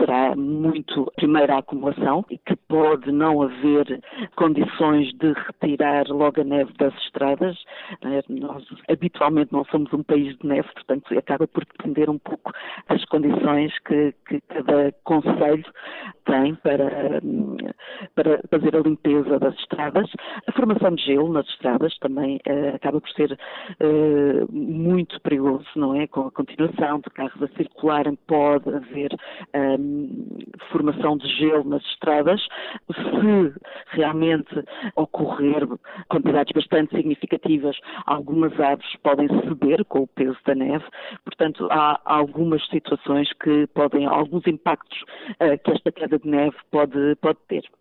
será muito, primeiro, a acumulação, e que pode não haver condições de retirar logo a neve das estradas. Nós habitualmente não somos um país de neve, portanto acaba por depender um pouco das condições que cada concelho tem para fazer a limpeza das estradas. A formação de gelo nas estradas também acaba por ser muito perigoso, não é? Com a continuação de carros a circularem, pode haver formação de gelo nas estradas. Se realmente ocorrer quantidades bastante significativas, algumas árvores podem ceder com o peso da neve. Portanto, há algumas situações que podem, alguns impactos que esta queda de neve pode ter.